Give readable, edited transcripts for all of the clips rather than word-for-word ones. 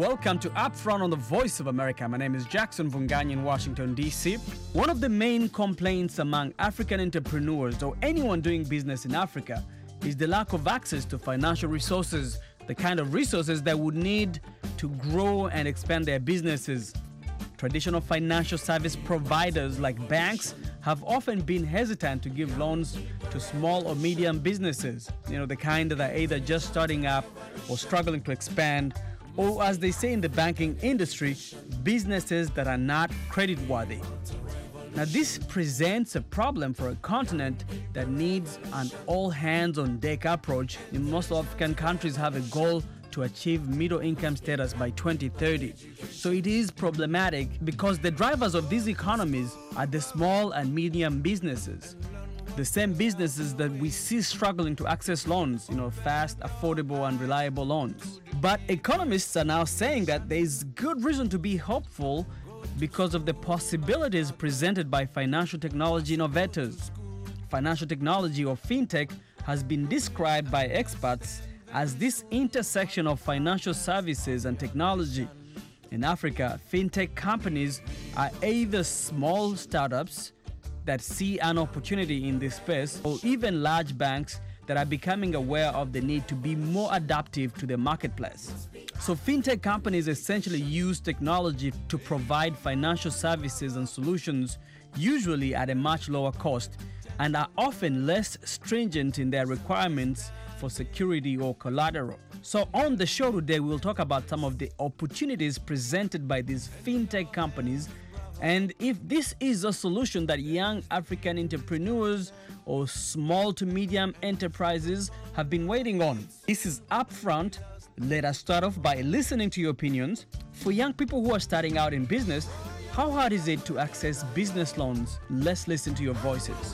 Welcome to Upfront on the Voice of America. My name is Jackson Vunganyi in Washington, D.C. One of the main complaints among African entrepreneurs or anyone doing business in Africa is the lack of access to financial resources, the kind of resources that would need to grow and expand their businesses. Traditional financial service providers like banks have often been hesitant to give loans to small or medium businesses, the kind that are either just starting up or struggling to expand, or as they say in the banking industry, businesses that are not creditworthy. Now, this presents a problem for a continent that needs an all-hands-on-deck approach. Most African countries have a goal to achieve middle-income status by 2030. So it is problematic because the drivers of these economies are the small and medium businesses. The same businesses that we see struggling to access loans, fast, affordable, and reliable loans. But economists are now saying that there is good reason to be hopeful because of the possibilities presented by financial technology innovators. Financial technology, or fintech, has been described by experts as this intersection of financial services and technology. In Africa, fintech companies are either small startups that see an opportunity in this space, or even large banks that are becoming aware of the need to be more adaptive to the marketplace. So fintech companies essentially use technology to provide financial services and solutions, usually at a much lower cost, and are often less stringent in their requirements for security or collateral. So on the show today, we'll talk about some of the opportunities presented by these fintech companies, and if this is a solution that young African entrepreneurs or small to medium enterprises have been waiting on. This is Upfront. Let us start off by listening to your opinions. For young people who are starting out in business, how hard is it to access business loans? Let's listen to your voices.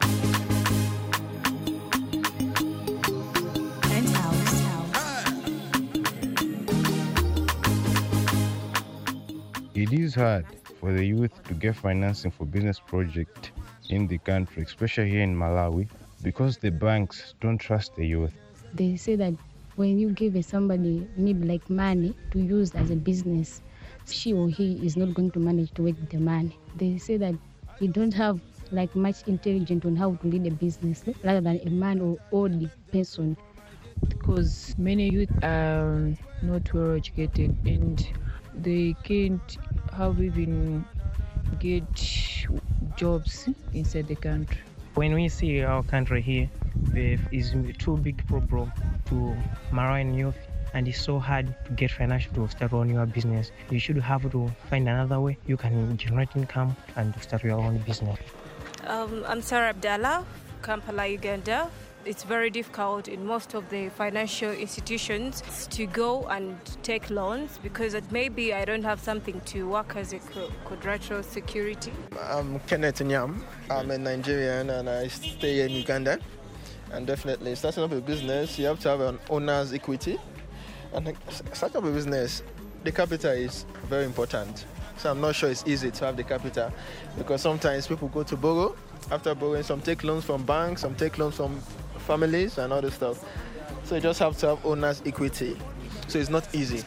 It is hard for the youth to get financing for business projects in the country, especially here in Malawi, because the banks don't trust the youth. They say that when you give somebody maybe like money to use as a business, she or he is not going to manage to work with the money. They say that you don't have like much intelligence on how to lead a business rather than a man or old person. Because many youth are not well educated and they can't even get jobs inside the country. When we see our country here, there is a too big problem to Malawian youth, and it's so hard to get financial to start on your business. You should have to find another way you can generate income and start your own business. I'm Sarah Abdallah, Kampala, Uganda. It's very difficult in most of the financial institutions to go and take loans because maybe I don't have something to work as a collateral security. I'm Kenneth Nyam. I'm a Nigerian and I stay in Uganda. And definitely starting up a business, you have to have an owner's equity. And starting up a business, the capital is very important. So I'm not sure it's easy to have the capital because sometimes people go to borrow. After borrowing, some take loans from banks, some take loans from families and other stuff. So you just have to have owner's equity. So it's not easy.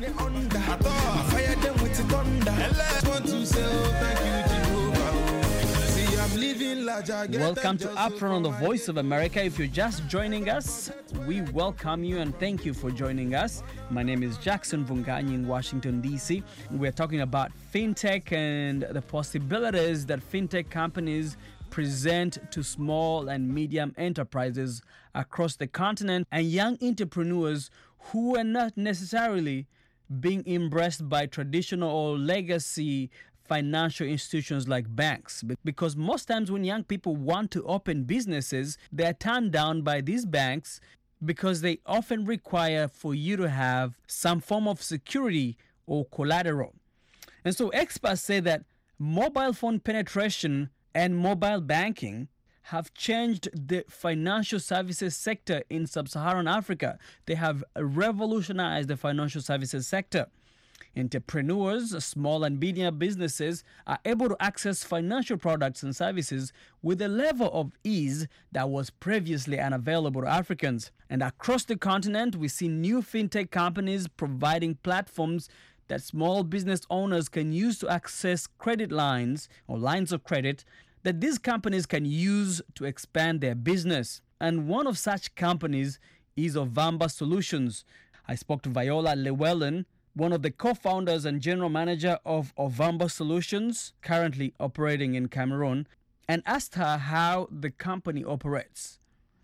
Welcome to Upfront on the Voice of America. If you're just joining us, we welcome you and thank you for joining us. My name is Jackson Vunganyi in Washington, D.C. We're talking about fintech and the possibilities that fintech companies present to small and medium enterprises across the continent and young entrepreneurs who are not necessarily being embraced by traditional or legacy financial institutions like banks. Because most times when young people want to open businesses, they're turned down by these banks because they often require for you to have some form of security or collateral. And so experts say that mobile phone penetration and mobile banking have changed the financial services sector in sub-Saharan Africa. They have revolutionized the financial services sector. Entrepreneurs, small and medium businesses are able to access financial products and services with a level of ease that was previously unavailable to Africans. And across the continent, we see new fintech companies providing platforms that small business owners can use to access credit lines or lines of credit that these companies can use to expand their business. And one of such companies is Ovamba Solutions. I spoke to Viola Llewellyn, one of the co-founders and general manager of Ovamba Solutions, currently operating in Cameroon, and asked her how the company operates.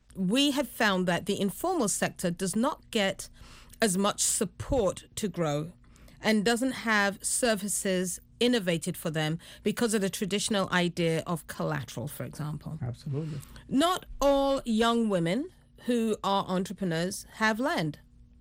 We have found that the informal sector does not get as much support to grow and doesn't have services innovated for them because of the traditional idea of collateral, for example. Absolutely. Not all young women who are entrepreneurs have land.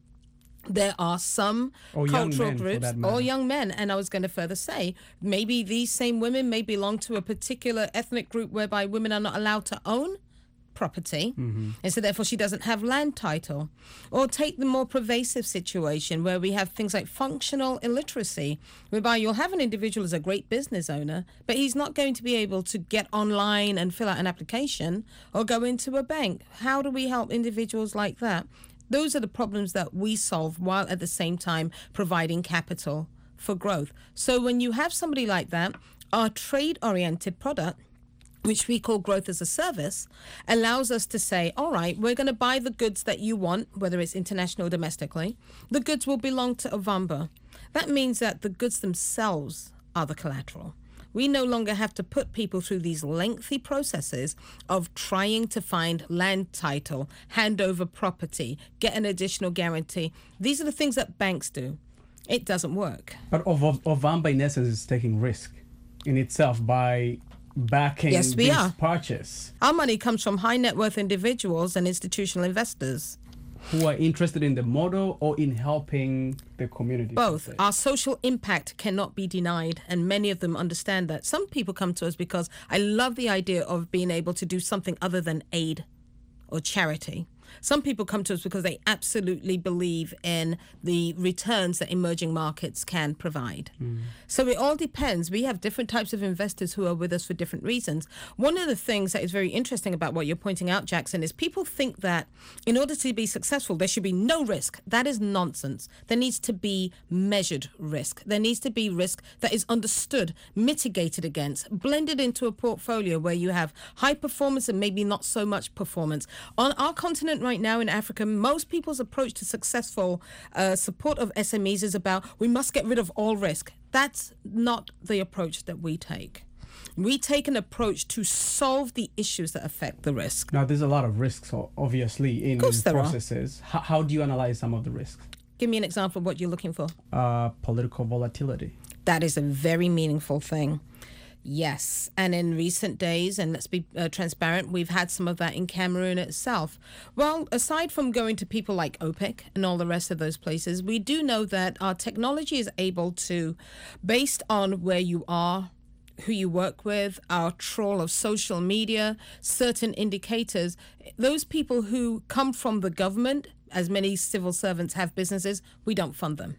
There are some cultural groups, or young men, and I was going to further say, maybe these same women may belong to a particular ethnic group whereby women are not allowed to own property, and so therefore she doesn't have land title. Or take the more pervasive situation where we have things like functional illiteracy, whereby you'll have an individual as a great business owner, but he's not going to be able to get online and fill out an application or go into a bank. How do we help individuals like that? Those are the problems that we solve while at the same time providing capital for growth. So when you have somebody like that, our trade-oriented product, which we call growth as a service, allows us to say, all right, we're going to buy the goods that you want, whether it's international or domestically. The goods will belong to Ovamba. That means that the goods themselves are the collateral. We no longer have to put people through these lengthy processes of trying to find land title, hand over property, get an additional guarantee. These are the things that banks do. It doesn't work. But Ovamba, in essence, is taking risk in itself by backing this purchase. Our money comes from high net worth individuals and institutional investors who are interested in the model or in helping the community. Both. Our social impact cannot be denied, and many of them understand that. Some people come to us because I love the idea of being able to do something other than aid or charity. Some people come to us because they absolutely believe in the returns that emerging markets can provide. So it all depends. We have different types of investors who are with us for different reasons. One of the things that is very interesting about what you're pointing out, Jackson, is people think that in order to be successful, there should be no risk. That is nonsense. There needs to be measured risk. There needs to be risk that is understood, mitigated against, blended into a portfolio where you have high performance and maybe not so much performance. On our continent right now in Africa, most people's approach to successful support of SMEs is about we must get rid of all risk. That's not the approach that we take. We take an approach to solve the issues that affect the risk. Now, there's a lot of risks, obviously, in processes. How do you analyze some of the risks? Give me an example of what you're looking for. Political volatility. That is a very meaningful thing. Yes, and in recent days, and let's be transparent, we've had some of that in Cameroon itself. Well, aside from going to people like OPEC and all the rest of those places, we do know that our technology is able to, based on where you are, who you work with, our trawl of social media, certain indicators, those people who come from the government, as many civil servants have businesses, we don't fund them.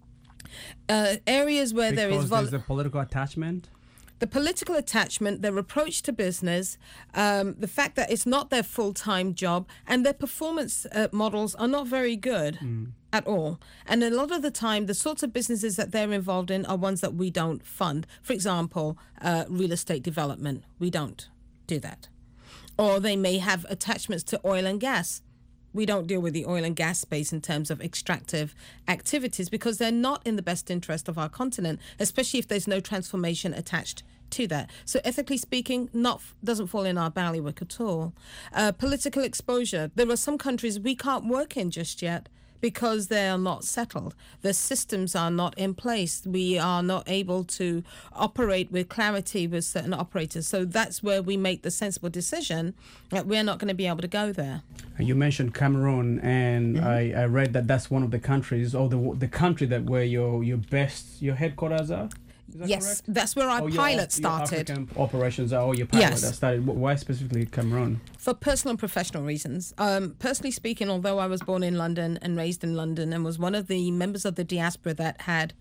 Areas where there's a political attachment? The political attachment, their approach to business, the fact that it's not their full-time job, and their performance models are not very good at all. And a lot of the time, the sorts of businesses that they're involved in are ones that we don't fund. For example, real estate development, we don't do that. Or they may have attachments to oil and gas. We don't deal with the oil and gas space in terms of extractive activities because they're not in the best interest of our continent, especially if there's no transformation attached to that. So ethically speaking, doesn't fall in our bailiwick at all. Political exposure. There are some countries we can't work in just yet because they are not settled. The systems are not in place. We are not able to operate with clarity with certain operators. So that's where we make the sensible decision that we're not going to be able to go there. You mentioned Cameroon, and I read that that's one of the countries, or the country that where your headquarters are? Yes, correct? that's where our pilot started. Your African operations are your pilot that started. Why specifically Cameroon? For personal and professional reasons. Personally speaking, although I was born in London and raised in London and was one of the members of the diaspora that had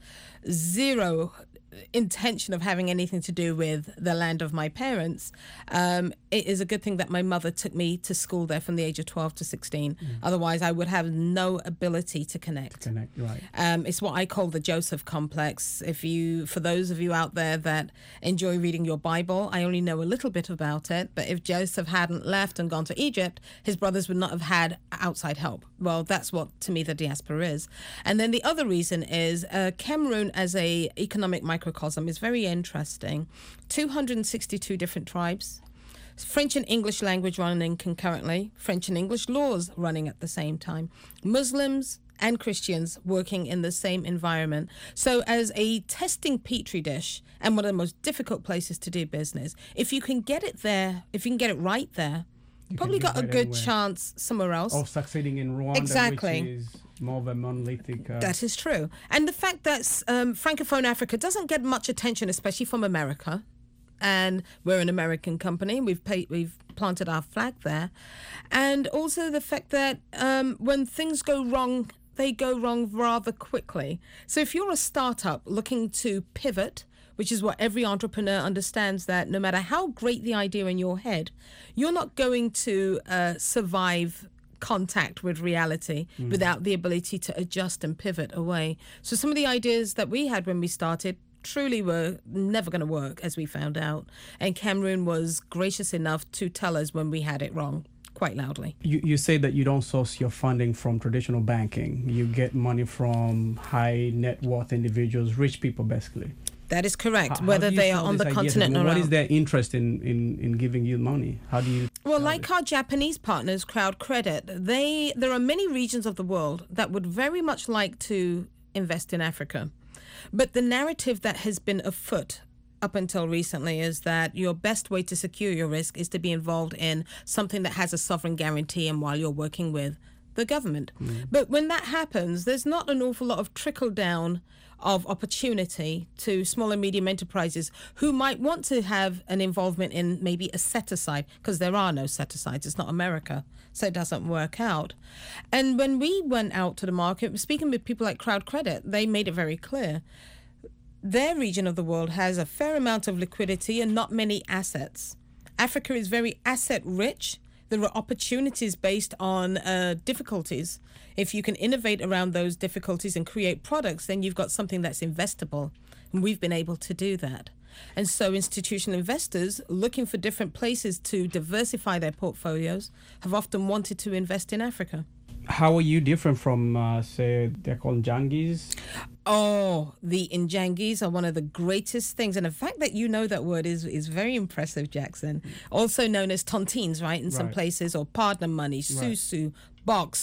zero intention of having anything to do with the land of my parents, it is a good thing that my mother took me to school there from the age of 12 to 16. Otherwise, I would have no ability to connect. Right. It's what I call the Joseph complex. For those of you out there that enjoy reading your Bible, I only know a little bit about it, but if Joseph hadn't left and gone to Egypt, his brothers would not have had outside help. Well, that's what, to me, the diaspora is. And then the other reason is Cameroon as a economic microcosm is very interesting. 262 different tribes, French and English language running concurrently, French and English laws running at the same time, Muslims and Christians working in the same environment. So as a testing petri dish and one of the most difficult places to do business, if you can get it there, if you can get it right there, you probably got a good chance somewhere else of succeeding in Rwanda, which is more of a monolithic. That is true. And the fact that Francophone Africa doesn't get much attention, especially from America, and we're an American company, we've planted our flag there, and also the fact that when things go wrong, they go wrong rather quickly. So if you're a startup looking to pivot, which is what every entrepreneur understands, that no matter how great the idea in your head, you're not going to survive contact with reality without the ability to adjust and pivot away. So some of the ideas that we had when we started truly were never going to work, as we found out. And Cameroon was gracious enough to tell us when we had it wrong, quite loudly. You say that you don't source your funding from traditional banking. You get money from high net worth individuals, rich people, basically. That is correct, whether they are on the continent or not. What is their interest in giving you money? How do you... Well, like our Japanese partners, Crowd Credit, there are many regions of the world that would very much like to invest in Africa. But the narrative that has been afoot up until recently is that your best way to secure your risk is to be involved in something that has a sovereign guarantee and while you're working with the government. But when that happens, there's not an awful lot of trickle down of opportunity to small and medium enterprises who might want to have an involvement in maybe a set-aside, because there are no set-asides. It's not America, so it doesn't work out. And when we went out to the market, speaking with people like Crowd Credit, they made it very clear. Their region of the world has a fair amount of liquidity and not many assets. Africa is very asset-rich. There are opportunities based on difficulties. If you can innovate around those difficulties and create products, then you've got something that's investable. And we've been able to do that. And so institutional investors looking for different places to diversify their portfolios have often wanted to invest in Africa. How are you different from, say, they're called Njangis? Oh, the Njangis are one of the greatest things. And the fact that you know that word is very impressive, Jackson. Also known as tontines, right, in some places, or partner money, susu, box,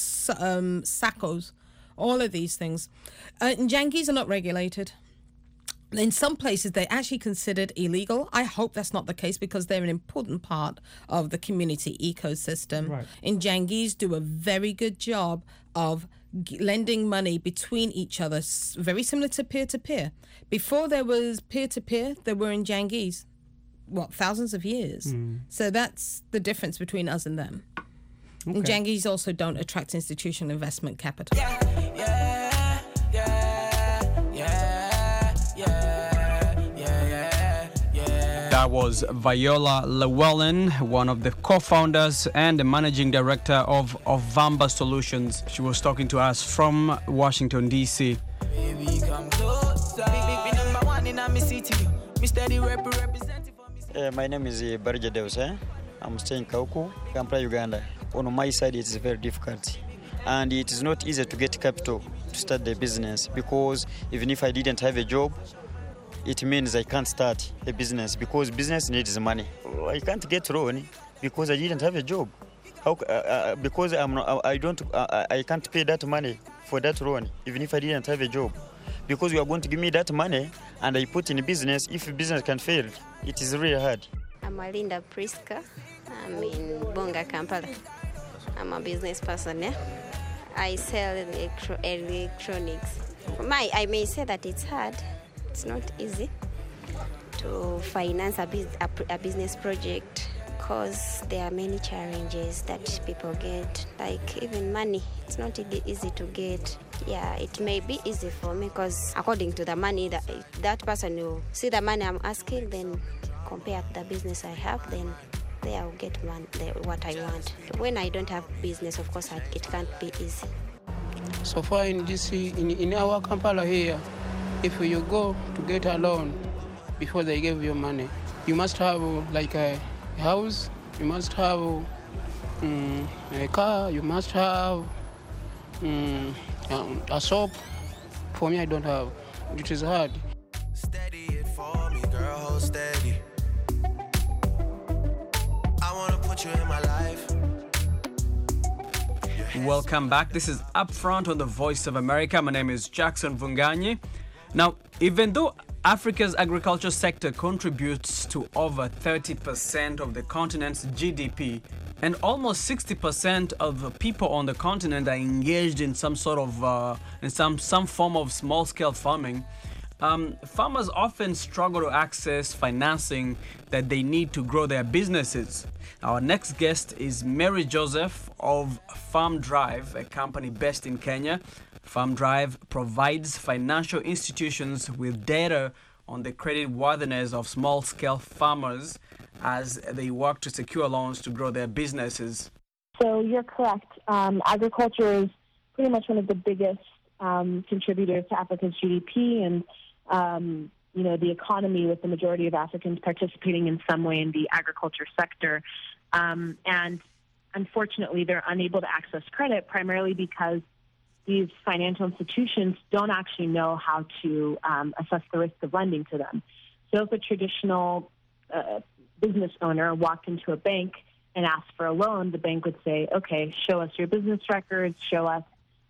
sacos, all of these things. Njangis are not regulated. In some places, they're actually considered illegal. I hope that's not the case because they're an important part of the community ecosystem. Right. Njangis do a very good job of lending money between each other, very similar to peer-to-peer. Before there was peer-to-peer, there were Njangis, thousands of years. So that's the difference between us and them. Okay. Njangis also don't attract institutional investment capital. That was Viola Llewellyn, one of the co-founders and the managing director of Ovamba Solutions. She was talking to us from Washington, D.C. My name is Barja Deus. I'm staying in Kauku, Kampala, Uganda. On my side, it's very difficult. And it is not easy to get capital to start the business because even if I didn't have a job, it means I can't start a business because business needs money. I can't get loan because I didn't have a job. Because I can't pay that money for that loan, even if I didn't have a job. Because you are going to give me that money and I put in business, if business can fail, it is really hard. I'm Alinda Priska. I'm in Bonga, Kampala. I'm a business person. I sell electronics. I may say that it's hard. It's not easy to finance a business project, because there are many challenges that people get, like even money. It's not easy to get. Yeah, it may be easy for me because according to the money that person will see the money I'm asking, then compare to the business I have, then there I'll get what I want. When I don't have business, of course, it can't be easy. So far in DC, in our Kampala here, if you go to get a loan, before they give you money, you must have like a house, you must have a car, you must have a soap. For me, I don't have. It is hard. Steady it for me, girl, hold steady. I wanna put you in my life. Welcome back. This is Upfront on the Voice of America. My name is Jackson Vunganyi. Now, even though Africa's agriculture sector contributes to over 30% of the continent's GDP, and almost 60% of the people on the continent are engaged in some sort of in some form of small-scale farming, farmers often struggle to access financing that they need to grow their businesses. Our next guest is Mary Joseph of Farm Drive, a company based in Kenya. Farm Drive provides financial institutions with data on the creditworthiness of small-scale farmers as they work to secure loans to grow their businesses. So you're correct. Agriculture is pretty much one of the biggest contributors to Africa's GDP and the economy, with the majority of Africans participating in some way in the agriculture sector. And unfortunately, they're unable to access credit primarily because these financial institutions don't actually know how to assess the risk of lending to them. So if a traditional business owner walked into a bank and asked for a loan, the bank would say, okay, show us your business records, show us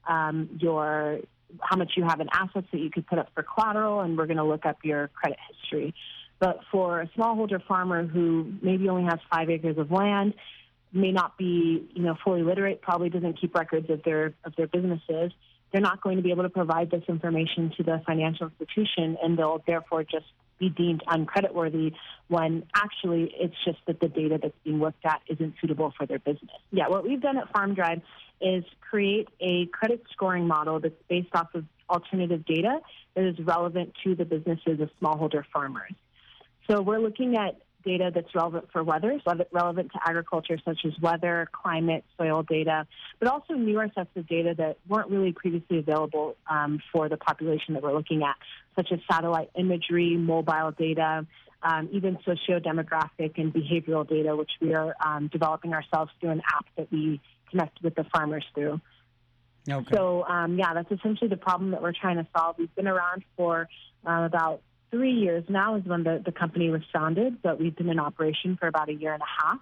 how much you have in assets that you could put up for collateral, and we're going to look up your credit history. But for a smallholder farmer who maybe only has 5 acres of land, may not be fully literate, probably doesn't keep records of their businesses, they're not going to be able to provide this information to the financial institution, and they'll therefore just be deemed uncreditworthy when actually it's just that the data that's being looked at isn't suitable for their business. Yeah, what we've done at Farm Drive is create a credit scoring model that's based off of alternative data that is relevant to the businesses of smallholder farmers. So we're looking at data that's relevant for weather, relevant to agriculture, such as weather, climate, soil data, but also newer sets of data that weren't really previously available for the population that we're looking at, such as satellite imagery, mobile data, even socio-demographic and behavioral data, which we are developing ourselves through an app that we connect with the farmers through. Okay. So, that's essentially the problem that we're trying to solve. We've been around for about 3 years now is when the company was founded, but we've been in operation for about 1.5 years.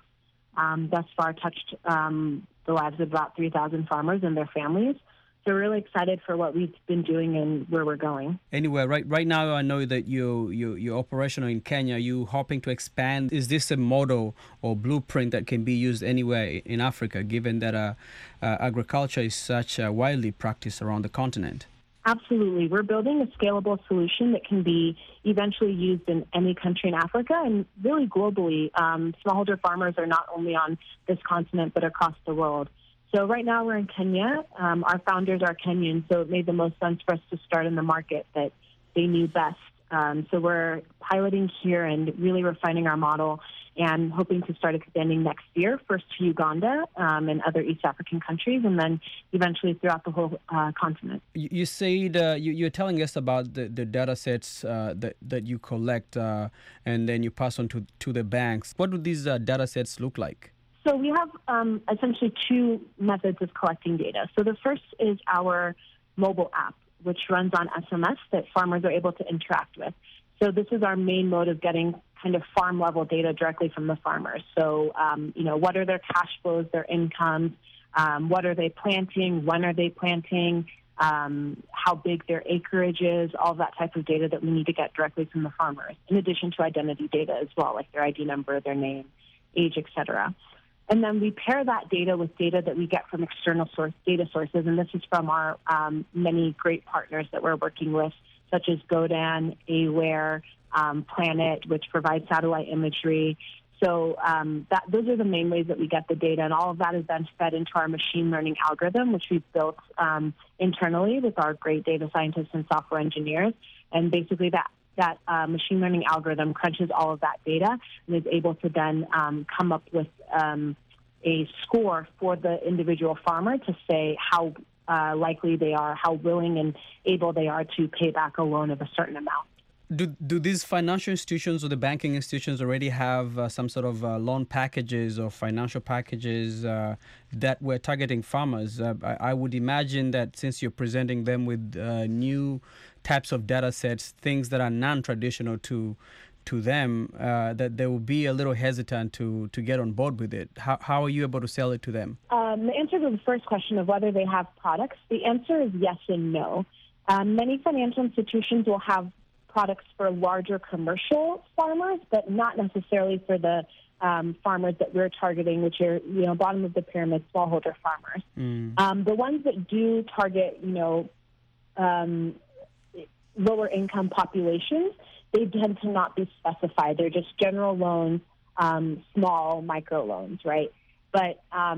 Thus far touched the lives of about 3,000 farmers and their families. So we're really excited for what we've been doing and where we're going. Anyway, right now I know that you're operational in Kenya. You're hoping to expand. Is this a model or blueprint that can be used anywhere in Africa, given that agriculture is such widely practiced around the continent? Absolutely. We're building a scalable solution that can be eventually used in any country in Africa and really globally. Smallholder farmers are not only on this continent, but across the world. So right now we're in Kenya. Our founders are Kenyan, so it made the most sense for us to start in the market that they knew best. So we're piloting here and really refining our model and hoping to start expanding next year, first to Uganda and other East African countries, and then eventually throughout the whole continent. You said you're telling us about the data sets that you collect and then you pass on to the banks. What do these data sets look like? So we have essentially 2 methods of collecting data. So the first is our mobile app, which runs on SMS that farmers are able to interact with. So this is our main mode of getting kind of farm-level data directly from the farmers. So, what are their cash flows, their incomes, what are they planting, when are they planting, how big their acreage is, all that type of data that we need to get directly from the farmers, in addition to identity data as well, like their ID number, their name, age, etc. And then we pair that data with data that we get from external data sources, and this is from our many great partners that we're working with, such as Godan, Aware, Planet, which provides satellite imagery. So those are the main ways that we get the data, and all of that is then fed into our machine learning algorithm, which we've built internally with our great data scientists and software engineers. And basically that machine learning algorithm crunches all of that data and is able to then come up with a score for the individual farmer to say how likely they are, how willing and able they are to pay back a loan of a certain amount. Do these financial institutions or the banking institutions already have some sort of loan packages or financial packages that were targeting farmers? I would imagine that since you're presenting them with new types of data sets, things that are non-traditional to them, that they will be a little hesitant to get on board with it. How are you able to sell it to them? The answer to the first question of whether they have products, the answer is yes and no. Many financial institutions will have products for larger commercial farmers, but not necessarily for the farmers that we're targeting, which are, bottom of the pyramid, smallholder farmers. The ones that do target, lower income populations, they tend to not be specified. They're just general loans, small micro loans, right? But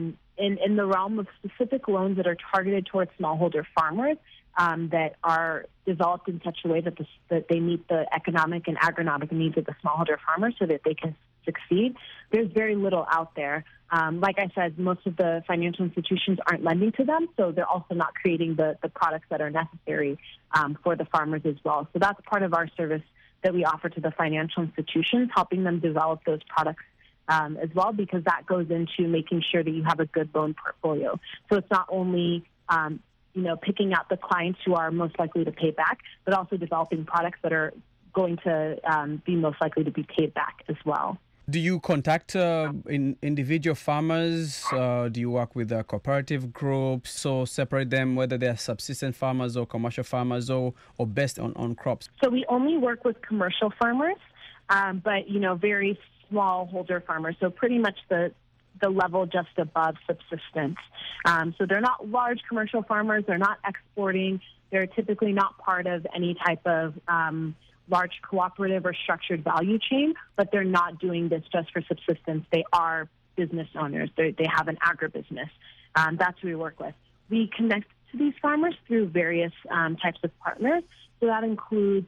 in the realm of specific loans that are targeted towards smallholder farmers, that are developed in such a way that they meet the economic and agronomic needs of the smallholder farmers so that they can succeed, there's very little out there. Like I said, most of the financial institutions aren't lending to them, so they're also not creating the products that are necessary for the farmers as well. So that's part of our service that we offer to the financial institutions, helping them develop those products as well, because that goes into making sure that you have a good loan portfolio. So it's not only picking out the clients who are most likely to pay back, but also developing products that are going to be most likely to be paid back as well. Do you contact individual farmers? Do you work with cooperative groups? So separate them, whether they're subsistence farmers or commercial farmers, or based on crops? So we only work with commercial farmers, but, very smallholder farmers. So pretty much the level just above subsistence. So they're not large commercial farmers. They're not exporting. They're typically not part of any type of large cooperative or structured value chain, but they're not doing this just for subsistence. They are business owners. They have an agribusiness. That's who we work with. We connect to these farmers through various types of partners. So that includes,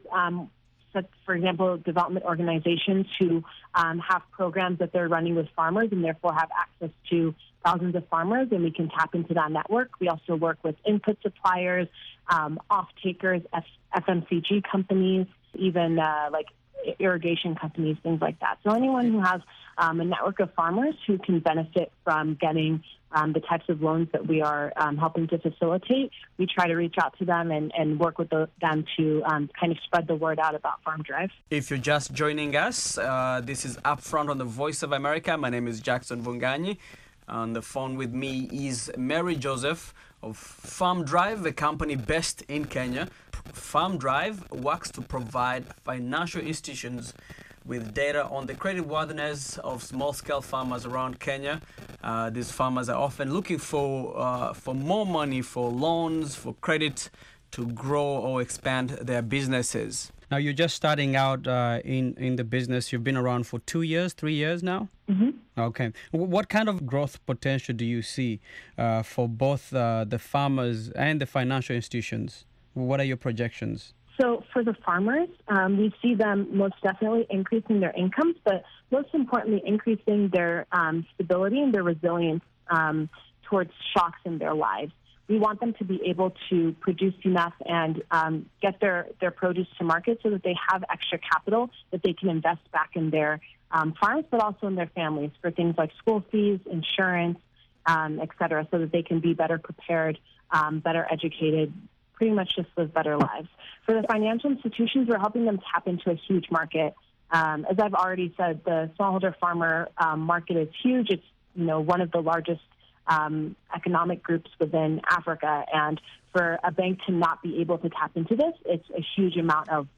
for example, development organizations who have programs that they're running with farmers and therefore have access to thousands of farmers, and we can tap into that network. We also work with input suppliers, off-takers, FMCG companies, even like irrigation companies, things like that. So anyone who has a network of farmers who can benefit from getting the types of loans that we are helping to facilitate, we try to reach out to them and work with them to kind of spread the word out about Farm Drive. If you're just joining us, this is Upfront on the Voice of America. My name is Jackson Vunganyi. On the phone with me is Mary Joseph of Farm Drive, a company based in Kenya. Farm Drive works to provide financial institutions with data on the creditworthiness of small-scale farmers around Kenya. These farmers are often looking for more money, for loans, for credit to grow or expand their businesses. Now, you're just starting out in the business. You've been around for 2 years, 3 years now? Mm-hmm. Okay. What kind of growth potential do you see for both the farmers and the financial institutions? What are your projections? So for the farmers, we see them most definitely increasing their incomes, but most importantly, increasing their stability and their resilience towards shocks in their lives. We want them to be able to produce enough and get their produce to market so that they have extra capital that they can invest back in their farms, but also in their families for things like school fees, insurance, et cetera, so that they can be better prepared, better educated, pretty much just live better lives. For the financial institutions, we're helping them tap into a huge market. As I've already said, the smallholder farmer market is huge. It's one of the largest economic groups within Africa, and for a bank to not be able to tap into this, it's a huge amount of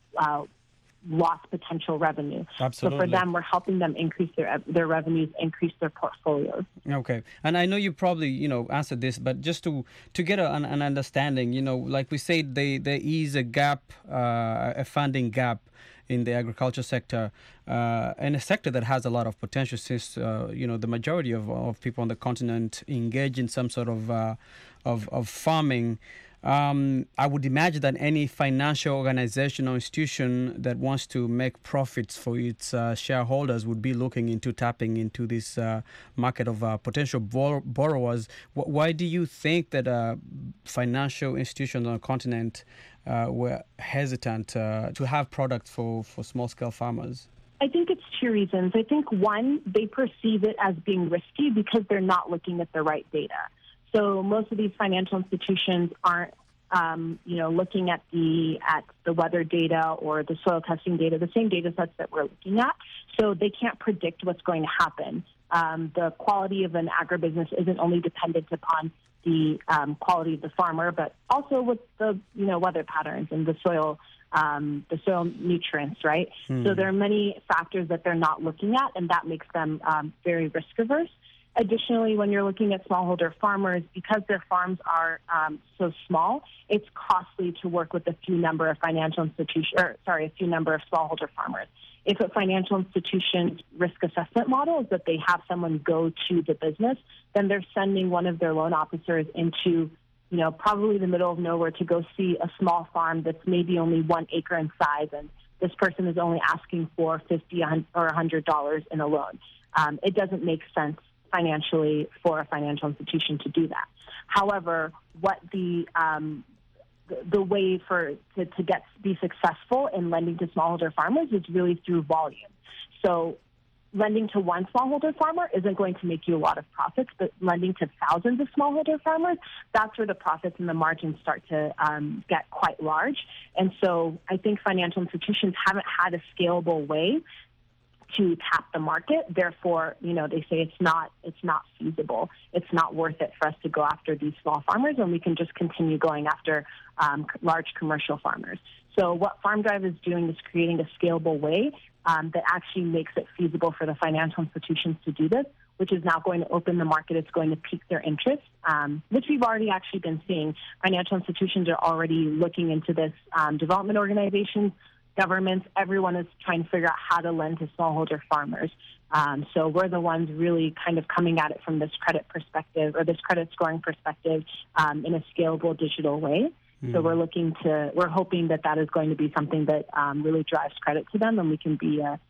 lost potential revenue. Absolutely. So for them, we're helping them increase their revenues, increase their portfolios. Okay. And I know you probably, answered this, but just to get an understanding, like we say, there is a gap, a funding gap in the agriculture sector, and a sector that has a lot of potential since, the majority of people on the continent engage in some sort of farming. I would imagine that any financial organization or institution that wants to make profits for its shareholders would be looking into tapping into this market of potential borrowers. Why do you think that financial institutions on the continent were hesitant to have products for small-scale farmers? I think it's two reasons. I think, one, they perceive it as being risky because they're not looking at the right data. So most of these financial institutions aren't, looking at the weather data or the soil testing data, the same data sets that we're looking at. So they can't predict what's going to happen. The quality of an agribusiness isn't only dependent upon the quality of the farmer, but also with the weather patterns and the soil nutrients, right? So there are many factors that they're not looking at, and that makes them very risk averse. Additionally, when you're looking at smallholder farmers, because their farms are so small, it's costly to work with a few number of smallholder farmers. If a financial institution's risk assessment model is that they have someone go to the business, then they're sending one of their loan officers into, probably the middle of nowhere to go see a small farm that's maybe only 1 acre in size, and this person is only asking for $50 or $100 in a loan. It doesn't make sense financially for a financial institution to do that. However, what the way to be successful in lending to smallholder farmers is really through volume. So lending to one smallholder farmer isn't going to make you a lot of profits, but lending to thousands of smallholder farmers, that's where the profits and the margins start to get quite large. And so I think financial institutions haven't had a scalable way to tap the market. Therefore, they say it's not feasible. It's not worth it for us to go after these small farmers, and we can just continue going after large commercial farmers. So what FarmDrive is doing is creating a scalable way that actually makes it feasible for the financial institutions to do this, which is now going to open the market. It's going to pique their interest, which we've already actually been seeing. Financial institutions are already looking into this. Development organizations, governments, everyone is trying to figure out how to lend to smallholder farmers. So we're the ones really kind of coming at it from this credit perspective or this credit scoring perspective in a scalable digital way. So we're hoping that is going to be something that really drives credit to them, and we can be a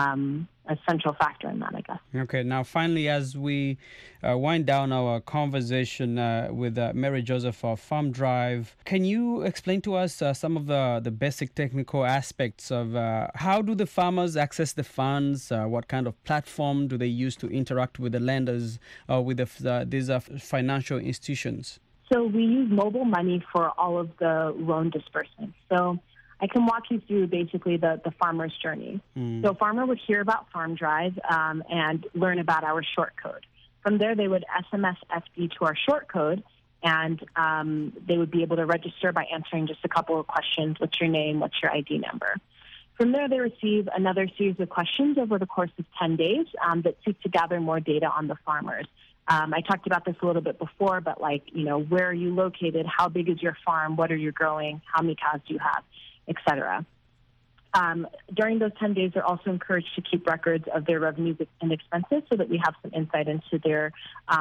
central factor in that, I guess. Okay, now finally, as we wind down our conversation with Mary Joseph of FarmDrive, can you explain to us some of the basic technical aspects of how do the farmers access the funds? What kind of platform do they use to interact with the lenders or with these financial institutions? So we use mobile money for all of the loan disbursements. So I can walk you through basically the farmer's journey. So a farmer would hear about FarmDrive and learn about our short code. From there, they would SMS FD to our short code, and they would be able to register by answering just a couple of questions. What's your name? What's your ID number? From there, they receive another series of questions over the course of 10 days that seek to gather more data on the farmers. I talked about this a little bit before, but where are you located? How big is your farm? What are you growing? How many cows do you have? Etc. During those 10 days, they're also encouraged to keep records of their revenues and expenses so that we have some insight into their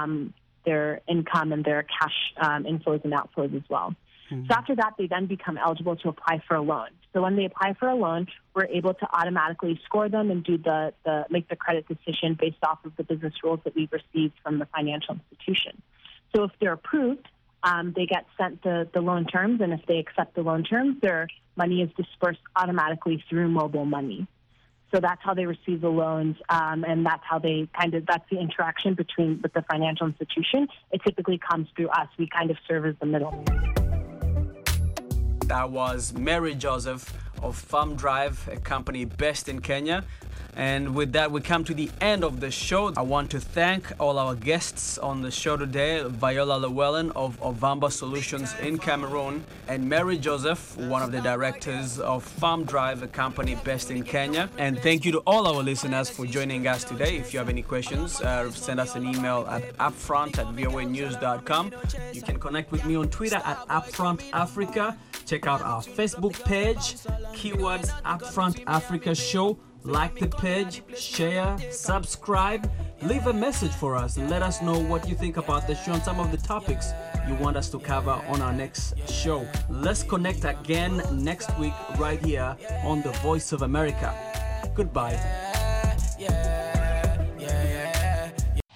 income and their cash inflows and outflows as well. So after that, they then become eligible to apply for a loan. So when they apply for a loan, we're able to automatically score them and do make the credit decision based off of the business rules that we've received from the financial institution. So if they're approved, they get sent the loan terms, and if they accept the loan terms, their money is dispersed automatically through mobile money. So that's how they receive the loans, and that's how that's the interaction with the financial institution. It typically comes through us. We kind of serve as the middleman. That was Mary Joseph of FarmDrive, a company based in Kenya. And with that, we come to the end of the show. I want to thank all our guests on the show today, Viola Llewellyn of Ovamba Solutions in Cameroon, and Mary Joseph, one of the directors of FarmDrive, a company based in Kenya. And thank you to all our listeners for joining us today. If you have any questions, send us an email at upfront@voanews.com. You can connect with me on Twitter at UpfrontAfrica. Check out our Facebook page, keywords Upfront Africa Show. Like the page, share, subscribe, leave a message for us and let us know what you think about the show and some of the topics you want us to cover on our next show. Let's connect again next week right here on The Voice of America. Goodbye.